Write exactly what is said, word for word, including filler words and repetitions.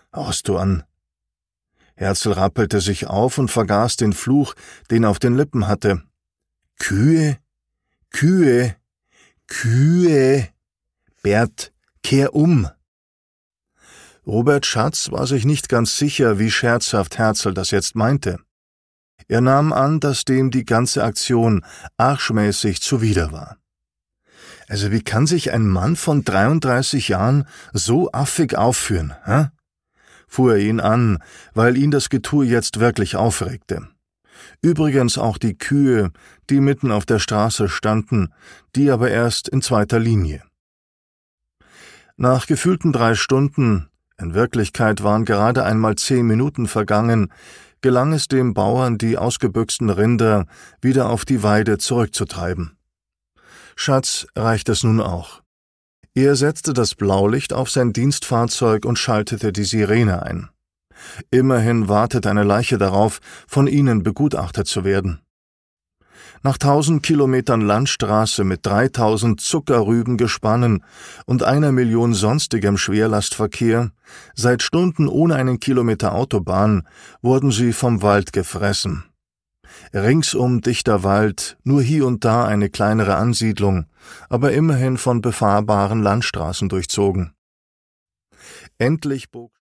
Haust du an?« Herzl rappelte sich auf und vergaß den Fluch, den er auf den Lippen hatte. »Kühe, Kühe, Kühe! Bert, kehr um!« Robert Schatz war sich nicht ganz sicher, wie scherzhaft Herzl das jetzt meinte. Er nahm an, dass dem die ganze Aktion arschmäßig zuwider war. Also wie kann sich ein Mann von dreiunddreißig Jahren so affig aufführen, hä? Fuhr er ihn an, weil ihn das Getue jetzt wirklich aufregte. Übrigens auch die Kühe, die mitten auf der Straße standen, die aber erst in zweiter Linie. Nach gefühlten drei Stunden, in Wirklichkeit waren gerade einmal zehn Minuten vergangen, gelang es dem Bauern, die ausgebüchsten Rinder wieder auf die Weide zurückzutreiben. Schatz reicht es nun auch. Er setzte das Blaulicht auf sein Dienstfahrzeug und schaltete die Sirene ein. Immerhin wartet eine Leiche darauf, von ihnen begutachtet zu werden. Nach tausend Kilometern Landstraße mit dreitausend Zuckerrübengespannen und einer Million sonstigem Schwerlastverkehr, seit Stunden ohne einen Kilometer Autobahn, wurden sie vom Wald gefressen. Ringsum dichter Wald, nur hier und da eine kleinere Ansiedlung, aber immerhin von befahrbaren Landstraßen durchzogen. Endlich bog